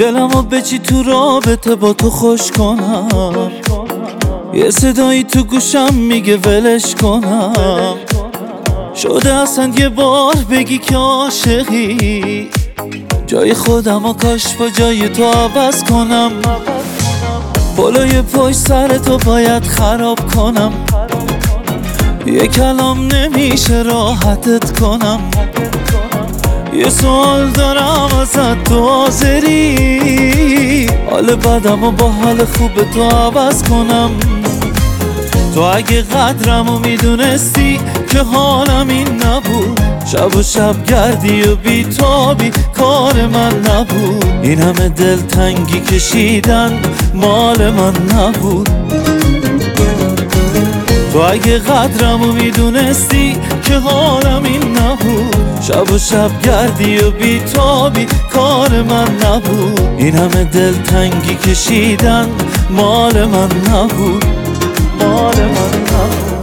دلمو بچی تو رابطه با تو خوش کنم، یه صدایی تو گوشم میگه ولش کنم. شده اصلا یه بار بگی که عاشقی، جای خودمو کاش با جای تو عوض کنم. بالای پشت سر تو باید خراب کنم، یه کلام نمیشه راحتت کنم. یه سوال دارم ازت، تو حاضری حال بدمو با حال خوب تو عوض کنم؟ تو اگه قدرمو میدونستی که حالم این نبود، شب و شب گردی و بیتابی کار من نبود. این همه دلتنگی کشیدن مال من نبود. تو اگه قدرمو میدونستی که حالم این نبود، شب و شب گردی و بیتابی کار من نبود. این همه دلتنگی کشیدن مال من نبود، مال من نبود.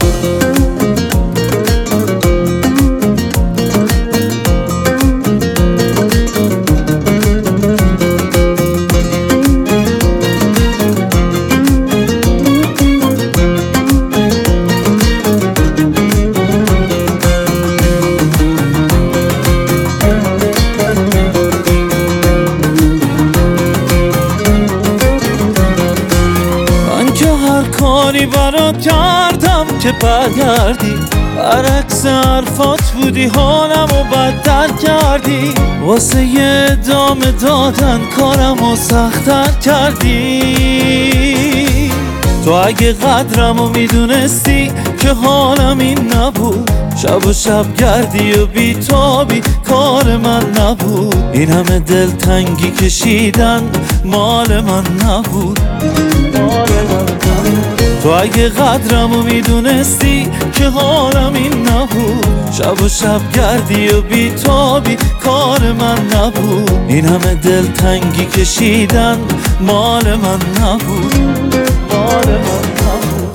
کاری برات کردم که برگردی، برعکس حرفات بودی حالمو بدتر کردی. واسه یه ادامه دادن کارمو سخت‌تر کردی. تو اگه قدرمو میدونستی که حالم این نبود، شب و شب گردی و بیتابی کار من نبود. این همه دلتنگی کشیدن مال من نبود، مال من نبود. تو اگه قدرمو میدونستی که حالم این نبود، شب و شب گردی و بیتابی کار من نبود. این همه دلتنگی کشیدن مال من نبود، مال من نبود.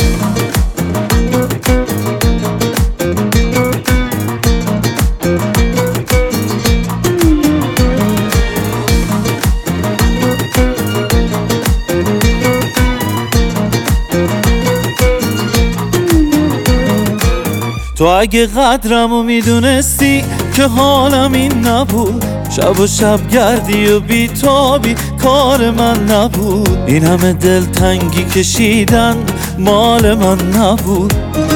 تو اگه قدرمو میدونستی که حالم این نبود، شب و شب گردی و بیتابی کار من نبود. این همه دلتنگی کشیدن مال من نبود.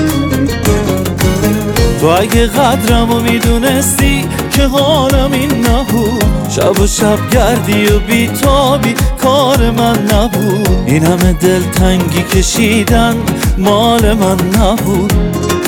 تو اگه قدرمو میدونستی که حالم این نبود، شب و شب گردی و بیتابی کار من نبود. این همه دلتنگی کشیدن مال من نبود.